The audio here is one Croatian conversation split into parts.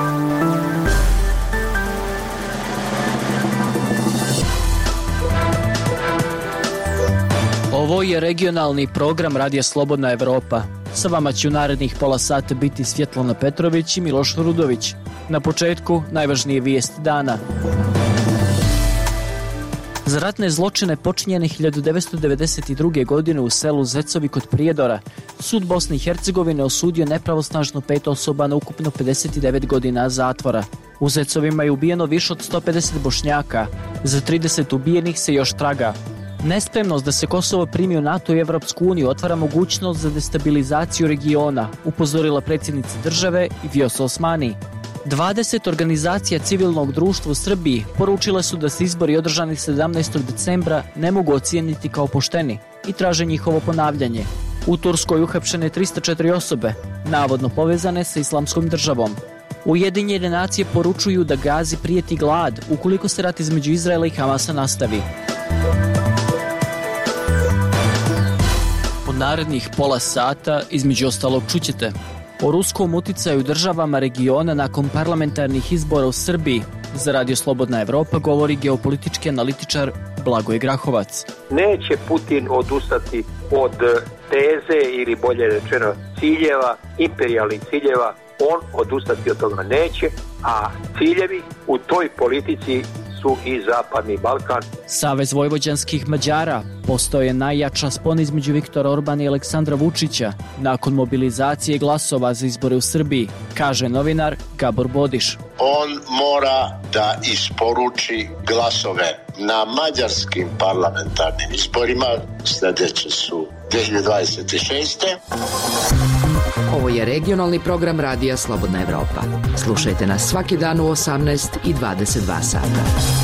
Ovo je regionalni program Radija Slobodna Evropa. Sa vama će u narednih pola sata biti Svjetlana Petrović i Miloš Rudović. Na početku najvažnije vijesti dana. Za ratne zločine počinjene 1992. godine u selu Zecovi kod Prijedora, sud Bosne i Hercegovine osudio nepravosnažno 5 osoba na ukupno 59 godina zatvora. U Zecovima je ubijeno više od 150 Bošnjaka. Za 30 ubijenih se još traga. Nespremnost da se Kosovo primi u NATO i Evropsku uniju otvara mogućnost za destabilizaciju regiona, upozorila predsjednica države Vjosa Osmani. 20 organizacija civilnog društva u Srbiji poručile su da se izbori održani 17. decembra ne mogu ocijeniti kao pošteni i traže njihovo ponavljanje. U Turskoj uhapšene 304 osobe, navodno povezane sa Islamskom državom. Ujedinjene nacije poručuju da Gazi prijeti glad ukoliko se rat između Izraela i Hamasa nastavi. U narednih pola sata, između ostalog, čućete o ruskom uticaju državama regiona nakon parlamentarnih izbora u Srbiji. Za Radio Slobodna Evropa govori geopolitički analitičar Blagoje Grahovac. Neće Putin odustati od teze ili bolje rečeno ciljeva, imperijalnih ciljeva. On odustati od toga neće, a ciljevi u toj politici su i Zapadni Balkan. Savez vojvođanskih Mađara postao je najjača spona između Viktora Orbana i Aleksandra Vučića nakon mobilizacije glasova za izbore u Srbiji, kaže novinar Gabor Bodiš. On mora da isporuči glasove na mađarskim parlamentarnim izborima, sljedeće su 2026. Ovo je regionalni program Radija Slobodna Evropa. Slušajte nas svaki dan u 18 i 22 sata.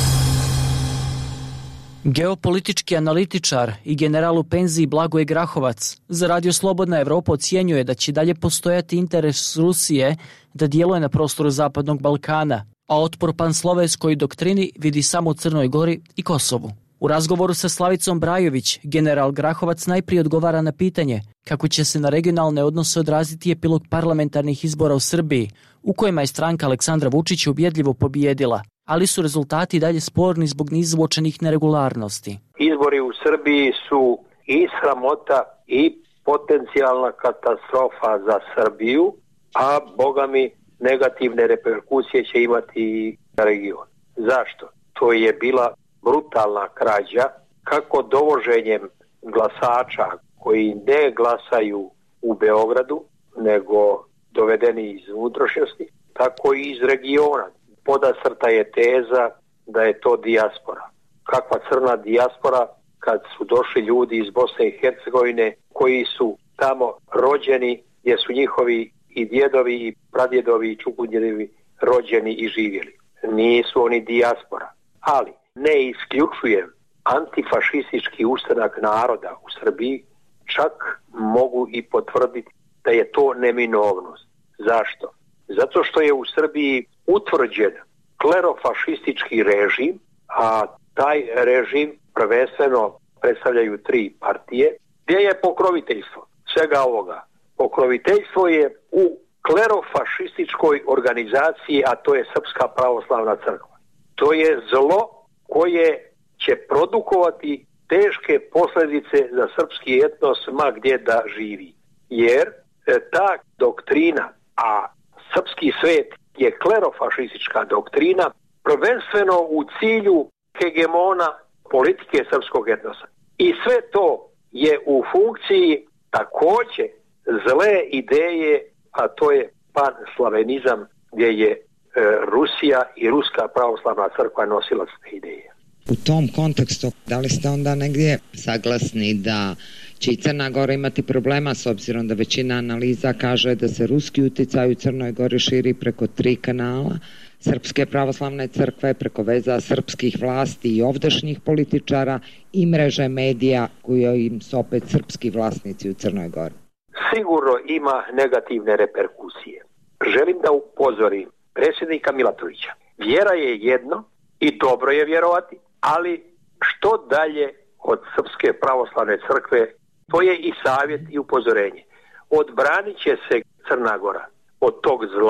Geopolitički analitičar i general u penziji Blagoje Grahovac za Radio Slobodna Evropa ocjenjuje da će dalje postojati interes Rusije da djeluje na prostoru Zapadnog Balkana, a otpor panslovenskoj doktrini vidi samo u Crnoj Gori i Kosovu. U razgovoru sa Slavicom Brajović, general Grahovac najprije odgovara na pitanje kako će se na regionalne odnose odraziti epilog parlamentarnih izbora u Srbiji, u kojima je stranka Aleksandra Vučića ubjedljivo pobijedila, ali su rezultati dalje sporni zbog niza uočenih neregularnosti. Izbori u Srbiji su i sramota i potencijalna katastrofa za Srbiju, a bogami negativne reperkusije će imati i na region. Zašto? To je bila brutalna krađa, kako dovoženjem glasača koji ne glasaju u Beogradu, nego dovedeni iz unutrašnjosti, tako i iz regiona. Podasrta je teza da je to dijaspora. Kakva crna dijaspora kad su došli ljudi iz Bosne i Hercegovine koji su tamo rođeni, gdje su njihovi i djedovi i pradjedovi i čukundjedovi rođeni i živjeli. Nisu oni dijaspora, ali ne isključujem antifašistički ustanak naroda u Srbiji, čak mogu i potvrditi da je to neminovnost. Zašto? Zato što je u Srbiji utvrđen klerofašistički režim, a taj režim prvenstveno predstavljaju 3 partije, gdje je pokroviteljstvo svega ovoga. Pokroviteljstvo je u klerofašističkoj organizaciji, a to je Srpska pravoslavna crkva. To je zlo koje će produkovati teške posljedice za srpski etnos ma gdje da živi. Jer ta doktrina, a srpski svet je klerofašistička doktrina, prvenstveno u cilju hegemona politike srpskog etnosa. I sve to je u funkciji također zle ideje, a to je panslavenizam, gdje je Rusija i Ruska pravoslavna crkva nosilac te ideje. U tom kontekstu, da li ste onda negdje saglasni da će i Crna Gora imati problema s obzirom da većina analiza kaže da se ruski uticaj u Crnoj Gori širi preko 3 kanala, Srpske pravoslavne crkve, preko veza srpskih vlasti i ovdašnjih političara i mreže medija koje im su opet srpski vlasnici u Crnoj Gori? Sigurno ima negativne reperkusije. Želim da upozorim predsjednika Milatovića. Vjera je jedno i dobro je vjerovati, ali što dalje od Srpske pravoslavne crkve, to je i savjet i upozorenje. Odbranit će se Crna Gora od tog zla.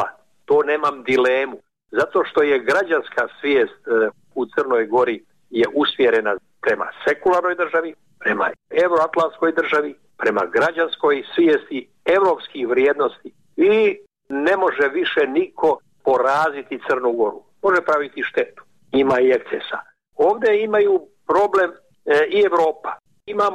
to nemam dilemu. Zato što je građanska svijest u Crnoj Gori je usmjerena prema sekularnoj državi, prema euroatlantskoj državi, prema građanskoj svijesti, evropskih vrijednosti i ne može više niko poraziti Crnu Goru. Može praviti štetu. Ima i ekscesa. Ovdje imaju problem i Evropa. Imamo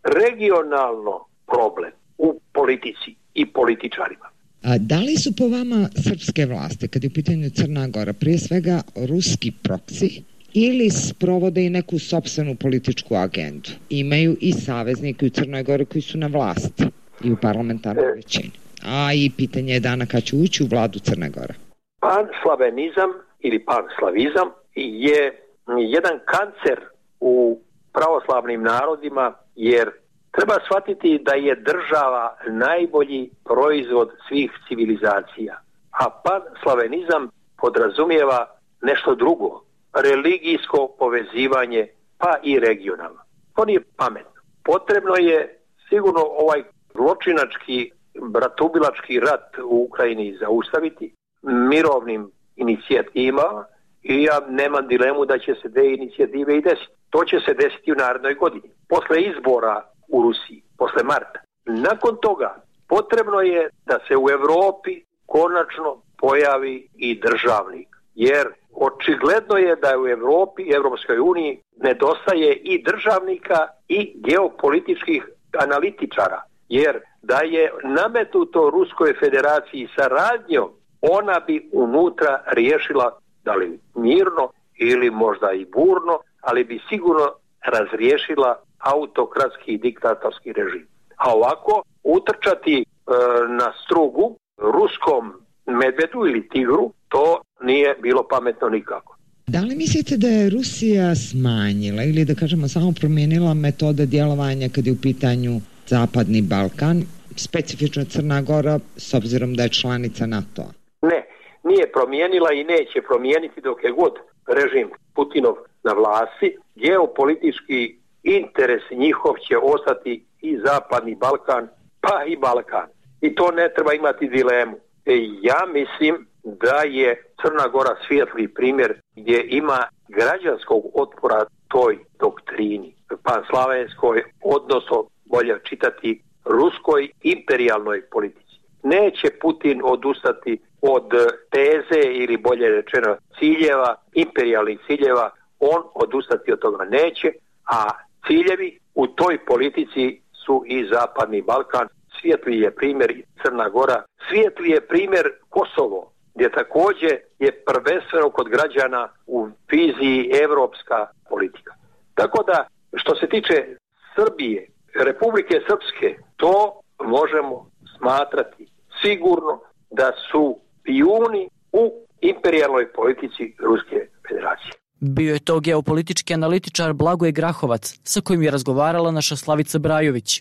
regionalno problem u politici i političarima. A da li su po vama srpske vlasti, kad je u pitanju Crna Gora, prije svega ruski proksi ili sprovode i neku sopstvenu političku agendu? Imaju i saveznike u Crnoj Gori koji su na vlasti i u parlamentarnoj većini. A i pitanje je dana kad će ući u vladu Crne Gore. Panslavenizam ili panslavizam je jedan kancer u pravoslavnim narodima, jer treba shvatiti da je država najbolji proizvod svih civilizacija. A panslavenizam podrazumijeva nešto drugo, religijsko povezivanje, pa i regionalno. To nije pametno. Potrebno je sigurno ovaj zločinački, bratubilački rat u Ukrajini zaustaviti mirovnim inicijativama i ja nemam dilemu da će se te inicijative i desiti. To će se desiti u narednoj godini. Posle izbora u Rusiji, posle marta. Nakon toga potrebno je da se u Europi konačno pojavi i državnik. Jer očigledno je da u Europi, Europskoj uniji, nedostaje i državnika i geopolitičkih analitičara. Jer da je nametnuto Ruskoj federaciji saradnjom, ona bi unutra riješila, da li mirno ili možda i burno, ali bi sigurno razriješila autokratski i diktatorski režim. A ovako utrčati na strugu ruskom medvedu ili tigru, to nije bilo pametno nikako. Da li mislite da je Rusija smanjila ili da kažemo samo promijenila metode djelovanja kad je u pitanju Zapadni Balkan, specifično Crna Gora, s obzirom da je članica NATO-a? Ne, nije promijenila i neće promijeniti dok je god režim Putinov na vlasti. Geopolitički interes njihov će ostati i Zapadni Balkan, pa i Balkan. I to ne treba imati dilemu. Ja mislim da je Crna Gora svijetli primjer gdje ima građanskog otpora toj doktrini, panslavenskoj, odnosno bolje čitati ruskoj imperijalnoj politici. Neće Putin odustati od teze ili bolje rečeno ciljeva, imperijalnih ciljeva, on odustati od toga neće, a ciljevi u toj politici su i Zapadni Balkan. Svijetli je primjer i Crna Gora, svijetli je primjer Kosovo, gdje također je prvenstveno kod građana u viziji evropska politika. Tako da, što se tiče Srbije, Republike Srpske, to možemo smatrati sigurno da su pijuni u imperijalnoj politici Ruske federacije. Bio je to geopolitički analitičar Blagoje Grahovac, sa kojim je razgovarala naša Slavica Brajović.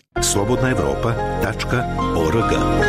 slobodnaevropa.org.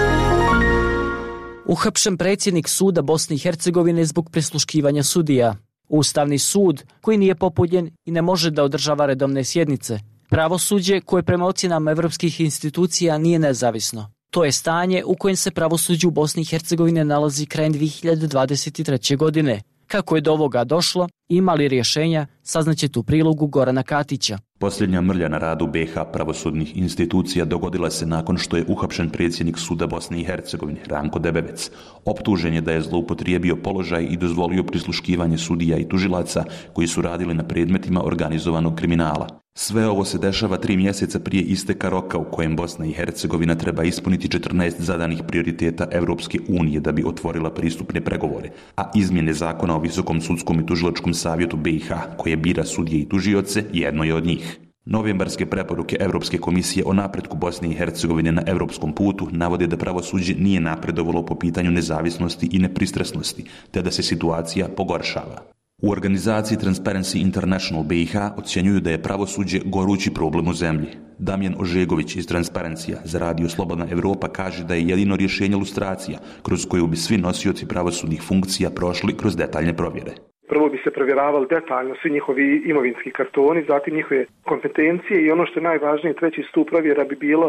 Uhapšen predsjednik suda Bosne i Hercegovine zbog prisluškivanja sudija. Ustavni sud, koji nije popunjen i ne može da održava redovne sjednice. Pravosuđe, koje prema ocjenama evropskih institucija nije nezavisno. To je stanje u kojem se pravosuđe u Bosni i Hercegovine nalazi krajem 2023. godine. Kako je do ovoga došlo, ima li rješenja, saznaćete u prilogu Gorana Katića. Posljednja mrlja na radu BiH pravosudnih institucija dogodila se nakon što je uhapšen predsjednik suda Bosne i Hercegovine, Ranko Debevec. Optužen je da je zloupotrijebio položaj i dozvolio prisluškivanje sudija i tužilaca koji su radili na predmetima organizovanog kriminala. Sve ovo se dešava 3 mjeseca prije isteka roka u kojem Bosna i Hercegovina treba ispuniti 14 zadanih prioriteta Europske unije da bi otvorila pristupne pregovore, a izmjene zakona o Visokom sudskom i tužilačkom savjetu BiH, koje bira sudije i tužioce, jedno je od njih. Novembarske preporuke Europske komisije o napretku Bosne i Hercegovine na europskom putu navode da pravosuđe nije napredovalo po pitanju nezavisnosti i nepristrasnosti, te da se situacija pogoršava. U organizaciji Transparency International BiH ocjenjuju da je pravosuđe gorući problem u zemlji. Damjan Ožegović iz Transparencija za radio Slobodna Evropa kaže da je jedino rješenje lustracija, kroz koju bi svi nosioci pravosudnih funkcija prošli kroz detaljne provjere. Prvo bi se provjeravali detaljno svi njihovi imovinski kartoni, zatim njihove kompetencije i ono što je najvažnije, treći stup provjera bi bilo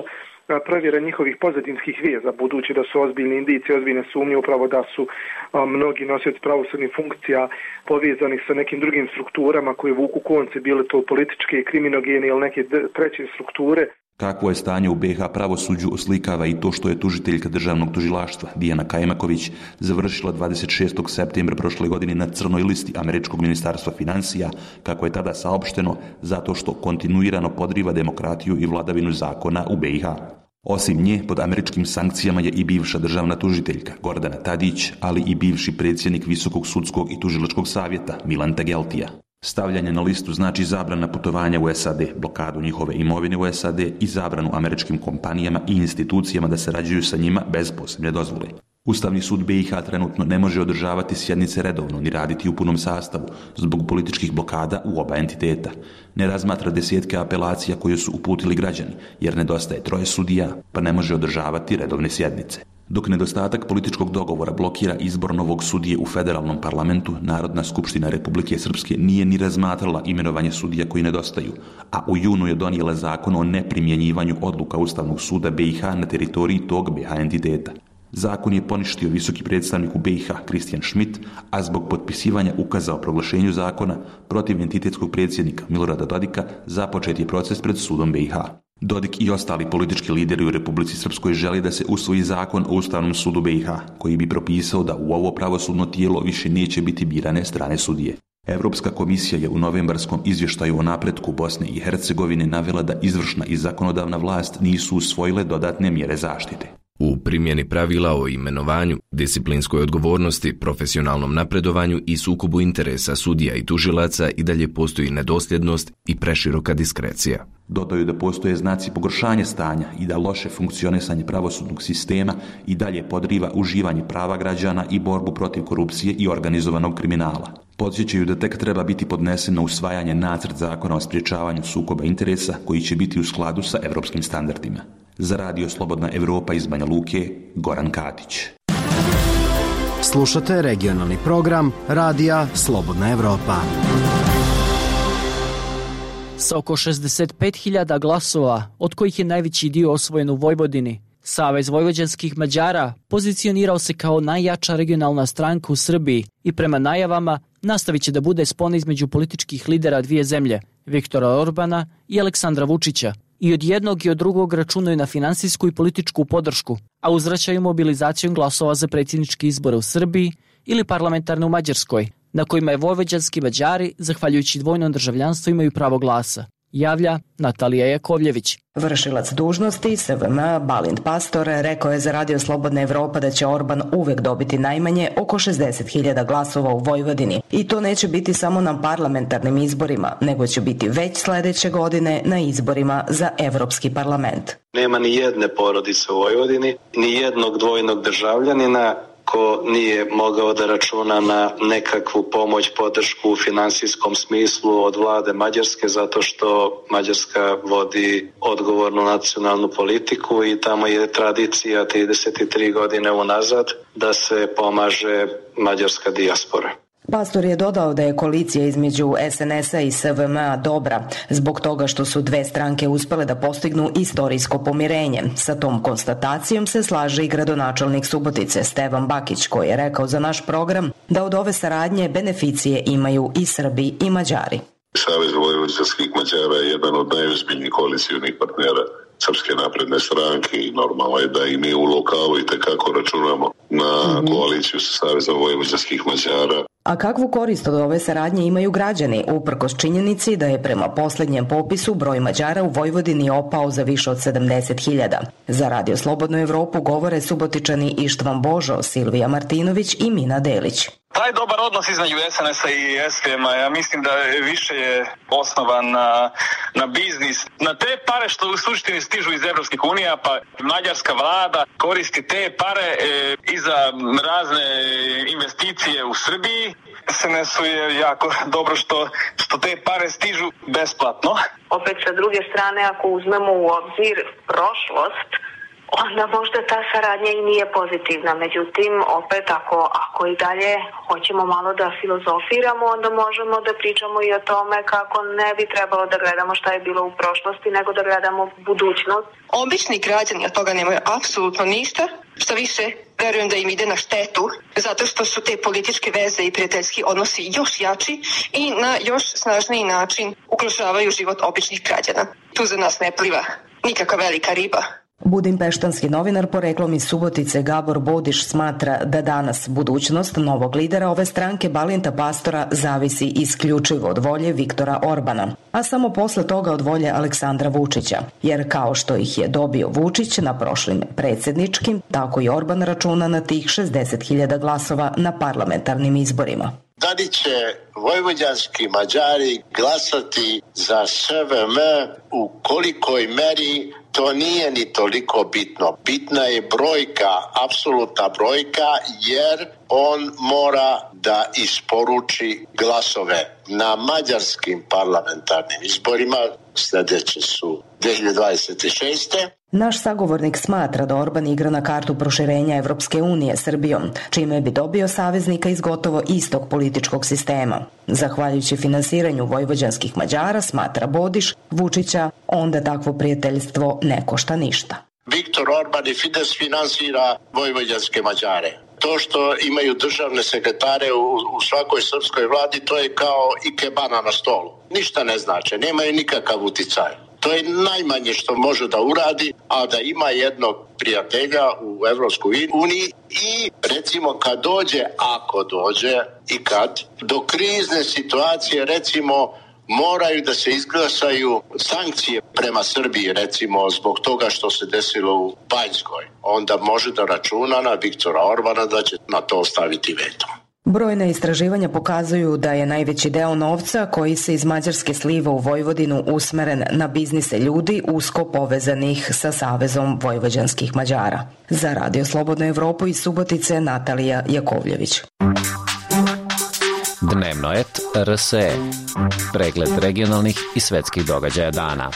provjera njihovih pozadinskih veza, budući da su ozbiljni indicije, ozbiljne sumnje upravo da su mnogi nosioci pravosudnih funkcija povezani sa nekim drugim strukturama koje vuku konce, bile to političke, kriminogene ili neke treće strukture. Kakvo je stanje u BiH pravosuđu oslikava i to što je tužiteljka državnog tužilaštva Dijana Kajmaković završila 26. septembra prošle godine na crnoj listi američkog ministarstva financija, kako je tada saopšteno, zato što kontinuirano podriva demokratiju i vladavinu zakona u BiH. Osim nje, pod američkim sankcijama je i bivša državna tužiteljka Gordana Tadić, ali i bivši predsjednik Visokog sudskog i tužilačkog savjeta Milan Tegeltija. Stavljanje na listu znači zabrana putovanja u SAD, blokadu njihove imovine u SAD i zabranu američkim kompanijama i institucijama da sarađuju sa njima bez posebne dozvole. Ustavni sud BiH trenutno ne može održavati sjednice redovno ni raditi u punom sastavu zbog političkih blokada u oba entiteta. Ne razmatra desetke apelacija koje su uputili građani jer nedostaje 3 sudija pa ne može održavati redovne sjednice. Dok nedostatak političkog dogovora blokira izbor novog sudije u federalnom parlamentu, Narodna skupština Republike Srpske nije ni razmatrala imenovanje sudija koji nedostaju, a u junu je donijela zakon o neprimjenjivanju odluka Ustavnog suda BiH na teritoriji tog BiH entiteta. Zakon je poništio visoki predstavnik u BiH Kristijan Schmidt, a zbog potpisivanja ukaza o proglašenju zakona protiv entitetskog predsjednika Milorada Dodika započet je proces pred sudom BiH. Dodik i ostali politički lideri u Republici Srpskoj žele da se usvoji zakon o Ustavnom sudu BiH, koji bi propisao da u ovo pravosudno tijelo više neće biti birane strane sudije. Europska komisija je u novembarskom izvještaju o napretku Bosne i Hercegovine navela da izvršna i zakonodavna vlast nisu usvojile dodatne mjere zaštite. U primjeni pravila o imenovanju, disciplinskoj odgovornosti, profesionalnom napredovanju i sukobu interesa sudija i tužilaca i dalje postoji nedosljednost i preširoka diskrecija. Dodaju da postoje znaci pogoršanja stanja i da loše funkcionisanje pravosudnog sistema i dalje podriva uživanje prava građana i borbu protiv korupcije i organizovanog kriminala. Podsjećaju da tek treba biti podnesen na usvajanje nacrt zakona o sprječavanju sukoba interesa koji će biti u skladu sa evropskim standardima. Za Radio Slobodna Evropa iz Banja Luke, Goran Katić. Slušate regionalni program Radija Slobodna Evropa. Sa oko 65.000 glasova, od kojih je najveći dio osvojen u Vojvodini, Savez vojvođanskih Mađara pozicionirao se kao najjača regionalna stranka u Srbiji i prema najavama nastavit će da bude spona između političkih lidera dvije zemlje, Viktora Orbana i Aleksandra Vučića. I od jednog i od drugog računaju na finansijsku i političku podršku, a uzvraćaju mobilizacijom glasova za predsjedničke izbore u Srbiji ili parlamentarne u Mađarskoj, na kojima je vojvođanski Mađari, zahvaljujući dvojnom državljanstvu, imaju pravo glasa. Javlja Natalija Jakovljević. Vršilac dužnosti SVM Balint Pastor rekao je za Radio Slobodna Evropa da će Orban uvek dobiti najmanje oko 60.000 glasova u Vojvodini. I to neće biti samo na parlamentarnim izborima, nego će biti već sledeće godine na izborima za Evropski parlament. Nema ni jedne porodice u Vojvodini, ni jednog dvojnog državljanina ko nije mogao da računa na nekakvu pomoć, podršku u finansijskom smislu od vlade Mađarske, zato što Mađarska vodi odgovornu nacionalnu politiku i tamo je tradicija 33 godine unazad da se pomaže mađarska dijaspora. Pastor je dodao da je koalicija između SNS-a i SVM-a dobra, zbog toga što su dve stranke uspele da postignu istorijsko pomirenje. Sa tom konstatacijom se slaže i gradonačelnik Subotice Stevan Bakić, koji je rekao za naš program da od ove saradnje beneficije imaju i Srbi i Mađari. Savez vojvođanskih Mađara je jedan od najozbiljnijih koalicionih partnera Srpske napredne stranke i normalno je da i mi u lokalu i tekako računamo na koaliciju sa Savezom vojvođanskih Mađara. A kakvu korist od ove saradnje imaju građani, uprkos činjenici da je prema posljednjem popisu broj Mađara u Vojvodini opao za više od 70.000. Za Radio Slobodnu Evropu govore Subotičani Ištvan Božo, Silvija Martinović i Mina Delić. Taj dobar odnos između SNS-a i SVM-a, ja mislim da više je osnovan na biznis. Na te pare što u suštini stižu iz Evropskih unija, pa mađarska vlada koristi te pare i za razne investicije u Srbiji. SNS-u je jako dobro što te pare stižu besplatno. Opet sa druge strane, ako uzmemo u obzir prošlost, onda možda ta saradnja i nije pozitivna. Međutim, opet ako i dalje hoćemo malo da filozofiramo, onda možemo da pričamo i o tome kako ne bi trebalo da gledamo šta je bilo u prošlosti, nego da gledamo budućnost. Obični građani od toga nemaju apsolutno ništa, što više verujem da im ide na štetu, zato što su te političke veze i prijateljski odnosi još jači i na još snažniji način ugrožavaju život običnih građana. Tu za nas ne pliva nikakva velika riba. Budimpeštanski novinar poreklom iz Subotice Gabor Bodiš smatra da danas budućnost novog lidera ove stranke Balinta Pastora zavisi isključivo od volje Viktora Orbana, a samo posle toga od volje Aleksandra Vučića, jer kao što ih je dobio Vučić na prošlim predsjedničkim, tako i Orban računa na tih 60.000 glasova na parlamentarnim izborima. Da li će vojvođanski Mađari glasati za SVM u kolikoj meri, to nije ni toliko bitno. Bitna je brojka, apsolutna brojka, jer on mora da isporuči glasove na mađarskim parlamentarnim izborima, sljedeće su 2026. Naš sagovornik smatra da Orban igra na kartu proširenja Evropske unije Srbijom, čime bi dobio saveznika iz gotovo istog političkog sistema. Zahvaljujući finansiranju vojvođanskih Mađara, smatra Bodiš, Vučića, onda takvo prijateljstvo ne košta ništa. Viktor Orban i Fides finansira vojvođanske Mađare. To što imaju državne sekretare u svakoj srpskoj vladi, to je kao ikebana na stolu. Ništa ne znači, nemaju nikakav uticaj. To je najmanje što može da uradi, a da ima jednog prijatelja u Evropskoj uniji i recimo kad dođe, ako dođe i kad, do krizne situacije recimo moraju da se izglasaju sankcije prema Srbiji, recimo zbog toga što se desilo u Banjskoj, onda može da računa na Viktora Orbana da će na to staviti veto. Brojna istraživanja pokazuju da je najveći deo novca koji se iz Mađarske sliva u Vojvodinu usmeren na biznise ljudi usko povezanih sa Savezom vojvođanskih Mađara. Za Radio Slobodnu Evropu iz Subotice, Natalija Jakovljević. Dnevno et RSE. Pregled regionalnih i svetskih događaja dana.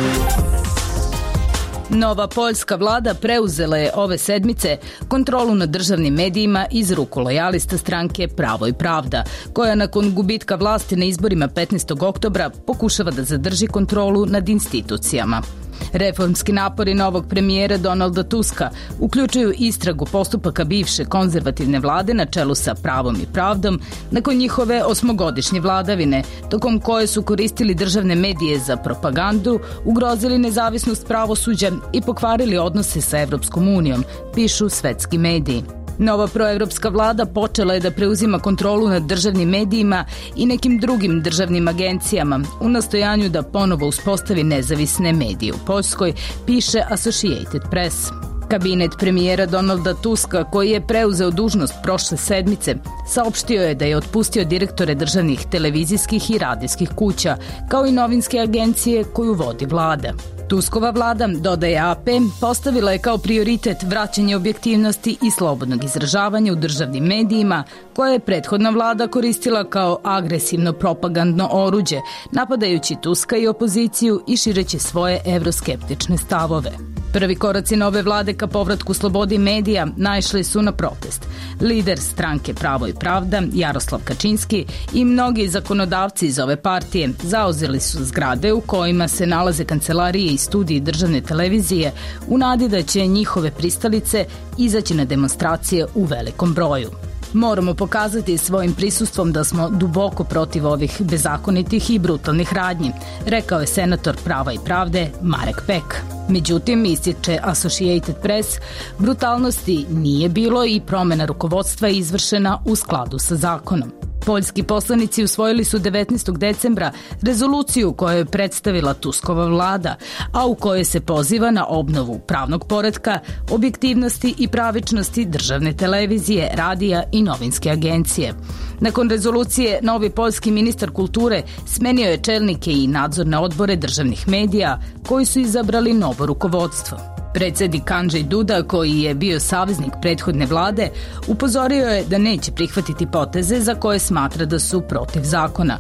Nova poljska vlada preuzela je ove sedmice kontrolu nad državnim medijima iz ruku lojalista stranke Pravo i pravda, koja nakon gubitka vlasti na izborima 15. oktobra pokušava da zadrži kontrolu nad institucijama. Reformski napori novog premijera Donalda Tuska uključuju istragu postupaka bivše konzervativne vlade na čelu sa Pravom i pravdom nakon njihove 8-godišnje vladavine, tokom koje su koristili državne medije za propagandu, ugrozili nezavisnost pravosuđa i pokvarili odnose sa Evropskom unijom, pišu svetski mediji. Nova proevropska vlada počela je da preuzima kontrolu nad državnim medijima i nekim drugim državnim agencijama u nastojanju da ponovo uspostavi nezavisne medije u Poljskoj, piše Associated Press. Kabinet premijera Donalda Tuska, koji je preuzeo dužnost prošle sedmice, saopštio je da je otpustio direktore državnih televizijskih i radijskih kuća, kao i novinske agencije koju vodi vlada. Tuskova vlada, dodaje AP, postavila je kao prioritet vraćanje objektivnosti i slobodnog izražavanja u državnim medijima, koje je prethodna vlada koristila kao agresivno propagandno oruđe, napadajući Tuska i opoziciju i šireći svoje evroskeptične stavove. Prvi koraci nove vlade ka povratku slobodi medija naišli su na protest. Lider stranke Pravo i pravda, Jaroslav Kačinski, i mnogi zakonodavci iz ove partije zauzeli su zgrade u kojima se nalaze kancelarije i studiji državne televizije u nadi da će njihove pristalice izaći na demonstracije u velikom broju. Moramo pokazati svojim prisustvom da smo duboko protiv ovih bezakonitih i brutalnih radnji, rekao je senator Prava i pravde Marek Pek. Međutim, ističe Associated Press, brutalnosti nije bilo i promena rukovodstva je izvršena u skladu sa zakonom. Poljski poslanici usvojili su 19. decembra rezoluciju koju je predstavila Tuskova vlada, a u kojoj se poziva na obnovu pravnog poretka, objektivnosti i pravičnosti državne televizije, radija i novinske agencije. Nakon rezolucije, novi poljski ministar kulture smenio je čelnike i nadzorne odbore državnih medija koji su izabrali novo rukovodstvo. Predsjednik Andrzej Duda, koji je bio saveznik prethodne vlade, upozorio je da neće prihvatiti poteze za koje smatra da su protiv zakona.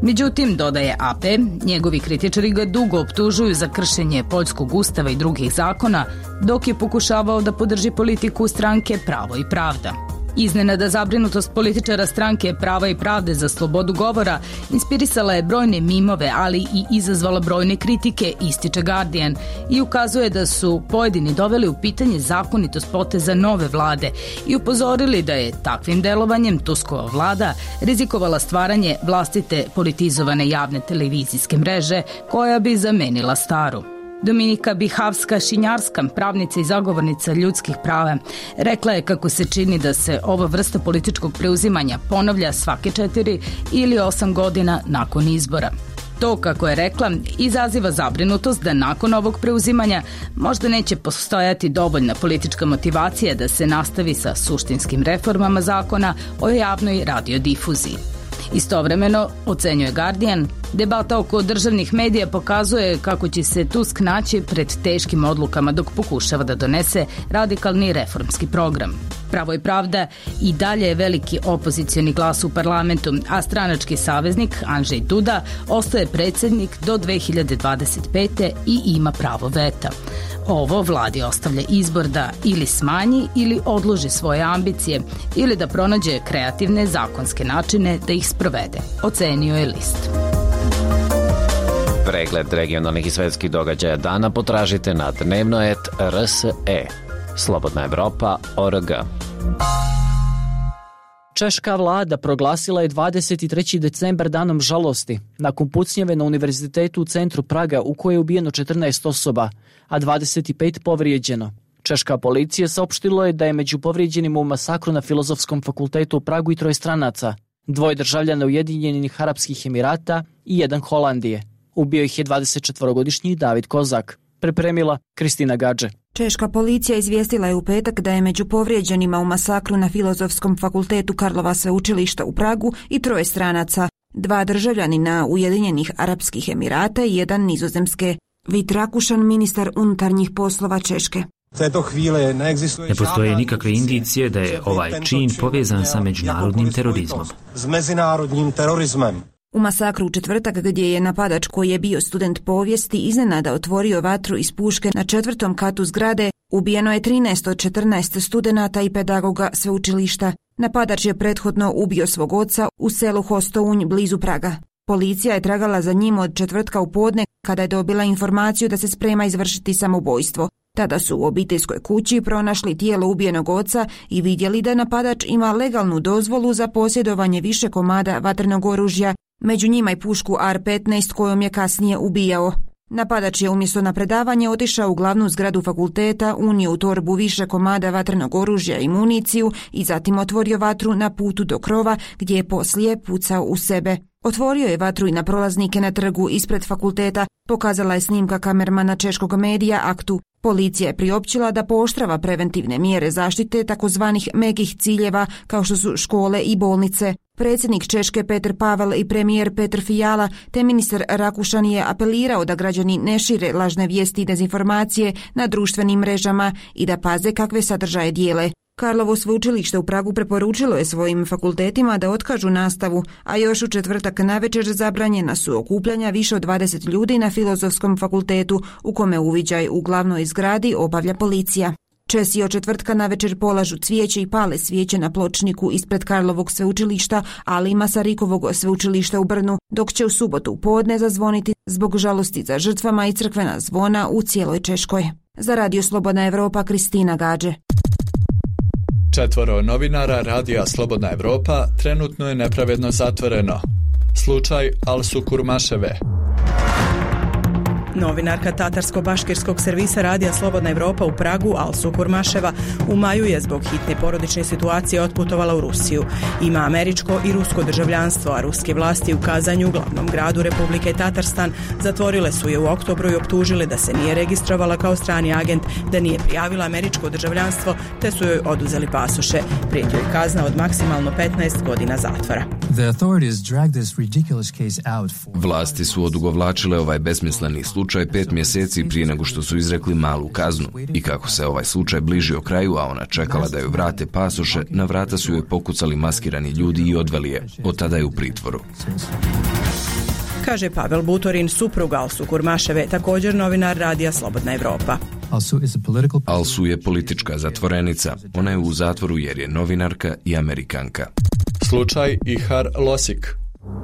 Međutim, dodaje AP, njegovi kritičari ga dugo optužuju za kršenje poljskog ustava i drugih zakona, dok je pokušavao da podrži politiku stranke Pravo i pravda. Iznenada zabrinutost političara stranke Prava i pravde za slobodu govora inspirisala je brojne mimove, ali i izazvala brojne kritike, ističe Guardian, i ukazuje da su pojedini doveli u pitanje zakonitost poteza nove vlade i upozorili da je takvim delovanjem Tuskova vlada rizikovala stvaranje vlastite politizovane javne televizijske mreže koja bi zamenila staru. Dominika Bihavska-Šinjarska, pravnica i zagovornica ljudskih prava, rekla je kako se čini da se ova vrsta političkog preuzimanja ponavlja svake 4 ili 8 godina nakon izbora. To, kako je rekla, izaziva zabrinutost da nakon ovog preuzimanja možda neće postojati dovoljna politička motivacija da se nastavi sa suštinskim reformama zakona o javnoj radiodifuziji. Istovremeno, ocenjuje Guardian, debata oko državnih medija pokazuje kako će se Tusk naći pred teškim odlukama dok pokušava da donese radikalni reformski program. Pravo i pravda i dalje je veliki opozicioni glas u parlamentu, a stranački saveznik Andrzej Duda ostaje predsjednik do 2025. i ima pravo veta. Ovo vladi ostavlja izbor da ili smanji ili odloži svoje ambicije ili da pronađe kreativne zakonske načine da ih sprovede, ocenio je list. Pregled regionalnih i svetskih događaja dana potražite na dnevno.rs.e. Slobodna Evropa.org. Češka vlada proglasila je 23. decembar danom žalosti nakon pucnjave na univerzitetu u centru Praga u kojoj je ubijeno 14 osoba, a 25 povrijeđeno. Češka policija saopštila je da je među povrijeđenima u masakru na Filozofskom fakultetu u Pragu i 3 stranaca, 2 državljana Ujedinjenih Arapskih Emirata i 1 Holandije. Ubio ih je 24-godišnji David Kozak. Pripremila Kristina Gadže. Češka policija izvijestila je u petak da je među povrijeđenima u masakru na Filozofskom fakultetu Karlova sveučilišta u Pragu i 3 stranaca, 2 državljanina Ujedinjenih Arapskih Emirata i 1 Nizozemske. Vít Rakušan, ministar unutarnjih poslova Češke. Ne postoje nikakve indicije da je ovaj čin povezan sa međunarodnim terorizmom. U masakru u četvrtak, gdje je napadač koji je bio student povijesti iznenada otvorio vatru iz puške na 4. katu zgrade, ubijeno je 13 od 14 studenata i pedagoga sveučilišta. Napadač je prethodno ubio svog oca u selu Hostounj blizu Praga. Policija je tragala za njim od četvrtka u podne kada je dobila informaciju da se sprema izvršiti samoubojstvo. Tada su u obiteljskoj kući pronašli tijelo ubijenog oca i vidjeli da napadač ima legalnu dozvolu za posjedovanje više komada vatrenog oružja, među njima i pušku AR-15 kojom je kasnije ubijao. Napadač je umjesto na predavanje otišao u glavnu zgradu fakulteta, unio u torbu više komada vatrenog oružja i municiju i zatim otvorio vatru na putu do krova gdje je poslije pucao u sebe. Otvorio je vatru i na prolaznike na trgu ispred fakulteta, pokazala je snimka kamermana češkog medija Aktu. Policija je priopćila da pooštrava preventivne mjere zaštite takozvanih mekih ciljeva kao što su škole i bolnice. Predsjednik Češke Petr Pavel i premijer Petr Fiala te ministar Rakušan je apelirao da građani ne šire lažne vijesti i dezinformacije na društvenim mrežama i da paze kakve sadržaje dijele. Karlovo sveučilište u Pragu preporučilo je svojim fakultetima da otkažu nastavu, a još u četvrtak navečer zabranjena su okupljanja više od 20 ljudi na Filozofskom fakultetu, u kome uviđaj u glavnoj zgradi obavlja policija. Česi od četvrtka navečer polažu cvijeće i pale svijeće na pločniku ispred Karlovog sveučilišta, ali i Masarikovog sveučilišta u Brnu, dok će u subotu u podne zazvoniti zbog žalosti za žrtvama i crkvena zvona u cijeloj Češkoj. Za Radio Slobodna Evropa, Kristina Gadže. 4 novinara Radija Slobodna Evropa trenutno je nepravedno zatvoreno. Slučaj Alsu Kurmaševe. Novinarka tatarsko-baškirskog servisa Radija Slobodna Evropa u Pragu, Alsu Kurmaševa, u maju je zbog hitne porodične situacije otputovala u Rusiju. Ima američko i rusko državljanstvo, a ruske vlasti u Kazanju, glavnom gradu Republike Tatarstan, zatvorile su je u oktobru i optužile da se nije registrovala kao strani agent, da nije prijavila američko državljanstvo, te su joj oduzeli pasoše. Prijeti joj kazna od maksimalno 15 godina zatvora. Vlasti su odugovlačile ovaj besmisleni slučaj 5 mjeseci prije nego što su izrekli malu kaznu. I kako se ovaj slučaj bližio kraju, a ona čekala da joj vrate pasoše, na vrata su joj pokucali maskirani ljudi i odveli je. Od tada je u pritvoru. kaže Pavel Butorin, suprug Alsu Kurmaševe, također novinar Radija Slobodna Evropa. Alsu je politička zatvorenica. Ona je u zatvoru jer je novinarka i Amerikanka. Slučaj Ihar Losik.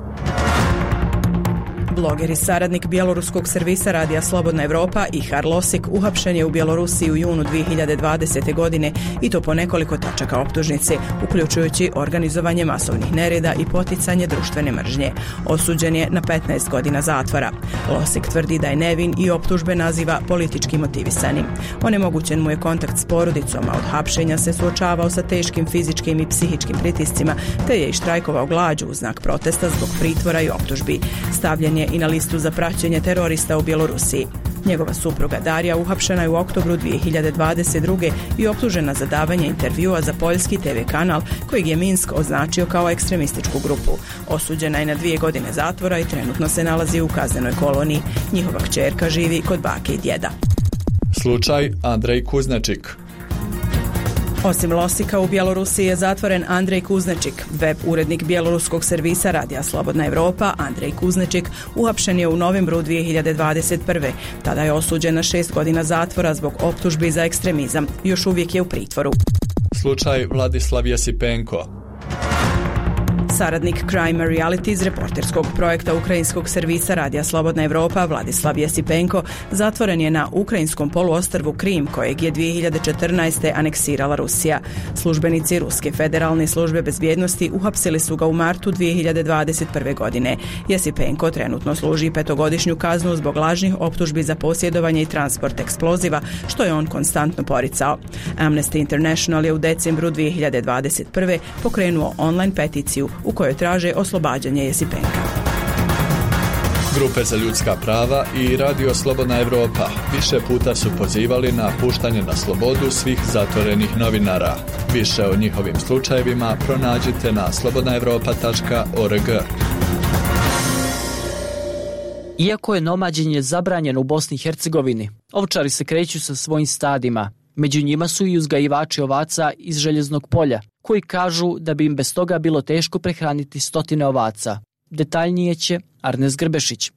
Bloger i saradnik bjeloruskog servisa Radija Slobodna Evropa Ihar Losik uhapšen je u Bjelorusiji u junu 2020. godine i to po nekoliko tačaka optužnice, uključujući organizovanje masovnih nereda i poticanje društvene mržnje. Osuđen je na 15 godina zatvora. Losik tvrdi da je nevin i optužbe naziva politički motivisanim. Onemogućen mu je kontakt s porodicom, a od hapšenja se suočavao sa teškim fizičkim i psihičkim pritiscima, te je i štrajkovao glađu u znak protesta zbog pritvora i optužbi. Stavljen je i na listu za praćenje terorista u Bjelorusiji. Njegova supruga Darija uhapšena je u oktobru 2022. i optužena za davanje intervjua za poljski TV kanal kojeg je Minsk označio kao ekstremističku grupu. Osuđena je na 2 godine zatvora i trenutno se nalazi u kaznenoj koloniji. Njihova kćerka živi kod bake i djeda. Slučaj Andrej Kuznačik. Osim Losika, u Bjelorusiji je zatvoren Andrej Kuznačik. Web urednik bjeloruskog servisa Radija Slobodna Evropa, Andrej Kuznačik, uhapšen je u novembru 2021. Tada je osuđen na 6 godina zatvora zbog optužbi za ekstremizam. Još uvijek je u pritvoru. Slučaj Vladislav Jesipenko. Saradnik Crime Reality iz reporterskog projekta ukrajinskog servisa Radija Slobodna Evropa Vladislav Jesipenko zatvoren je na ukrajinskom poluostrvu Krim, kojeg je 2014. aneksirala Rusija. Službenici Ruske federalne službe bezbjednosti uhapsili su ga u martu 2021. godine. Jesipenko trenutno služi 5-godišnju kaznu zbog lažnih optužbi za posjedovanje i transport eksploziva, što je on konstantno poricao. Amnesty International je u decembru 2021. pokrenuo online peticiju u kojoj traže oslobađanje Jesipenka. Grupe za ljudska prava i Radio Slobodna Evropa više puta su pozivali na puštanje na slobodu svih zatvorenih novinara. Više o njihovim slučajevima pronađite na slobodnaevropa.org. Iako je nomađenje zabranjeno u Bosni i Hercegovini, ovčari se kreću sa svojim stadima. Među njima su i uzgajivači ovaca iz Željeznog polja, koji kažu da bi im bez toga bilo teško prehraniti 100 ovaca. Detaljnije će Arnes Grbešić.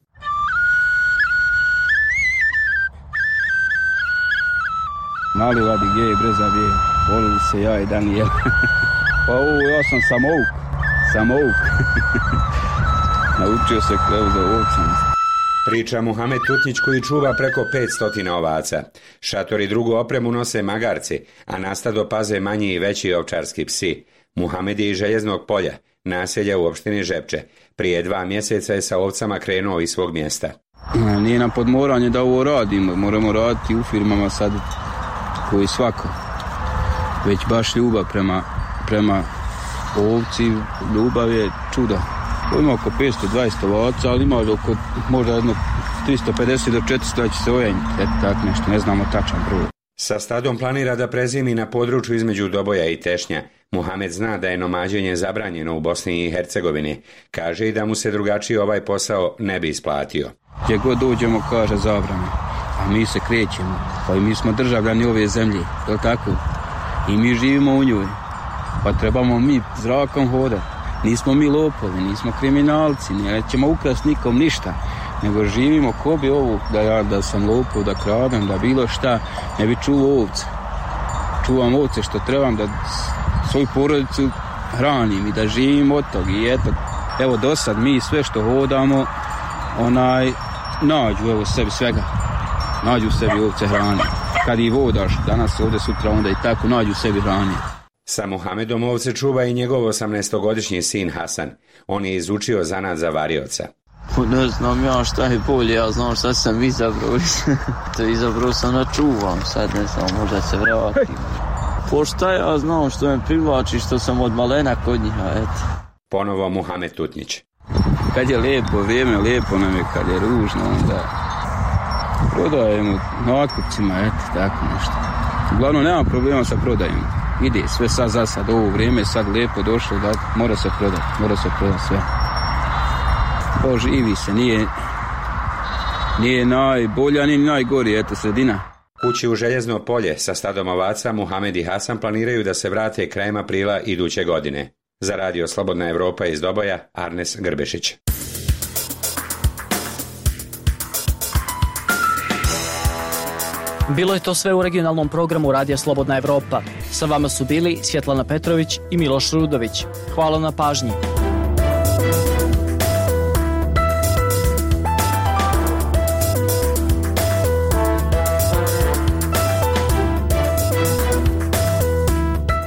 Mali vadi gdje je breza gdje, volili se ja i Danijel. Pa ja sam samouk. Naučio se klevu za ovcem. Priča Muhamed Tutnić koji čuva preko 500 ovaca. Šator i drugu opremu nose magarci, a na stado paze manji i veći ovčarski psi. Muhamed je iz Željeznog polja, naselja u opštini Žepče. Prije 2 mjeseca je sa ovcama krenuo iz svog mjesta. Nije nam podmoranje da ovo radimo, moramo raditi u firmama sad koji svako. Već baš ljubav prema ovci, ljubav je čuda. Ima oko 520 ovaca, ali ima oko možda jedno 350 do 400 će se ojenjiti. Eto tako nešto, ne znamo tačan broj. Sa stadom planira da prezimi na području između Doboja i Tešnja. Muhamed zna da je nomađenje zabranjeno u Bosni i Hercegovini. Kaže i da mu se drugačije ovaj posao ne bi isplatio. Gdje god dođemo kaže zabrane, a mi se krećemo. Pa i mi smo državljani ove zemlje, je li tako? I mi živimo u njoj. Pa trebamo mi zrakom hodati. Nismo mi lopovi, nismo kriminalci, nećemo ukrasti nikom ništa, nego živimo ko bi ovo, da sam lopov, da kradem, da bilo šta, ne bi čuvao ovce. Čuvam ovce što trebam da svoju porodicu hranim i da živim od tog. I evo do sad mi sve što hodamo, nađu evo sebi svega, nađu sebi ovce hrane. Kad ih vodaš, danas ovdje, sutra onda i tako, nađu sebi hrane. Sa Muhamedom ovce čuva i njegov 18-godišnji sin Hasan. On je izučio zanat za varioca. Ne znam ja šta je bolje, ja znam šta sam izabrao. Izabrao sam da čuvam, sad ne znam, možda se vratim. Po šta ja znam što me privlači, što sam od malena kod njiha, eto. Ponovo Muhamed Tutnić. Kad je lijepo vrijeme, lijepo nam je, kad je ružno, onda prodajemo nakupcima, eto, tako nešto. Uglavnom nema problema sa prodajom. Ide sve sad za sad, ovo vrijeme sad lijepo došlo, da mora se prodati sve. Živi se, nije najbolja, ni najgori, eto sredina. Kući u Željezno polje sa stadom ovaca Muhamed i Hasan planiraju da se vrate krajem aprila iduće godine. Za Radio Slobodna Evropa iz Doboja, Arnes Grbešić. Bilo je to sve u regionalnom programu Radija Slobodna Evropa. Sa vama su bili Svjetlana Petrović i Miloš Rudović. Hvala na pažnji.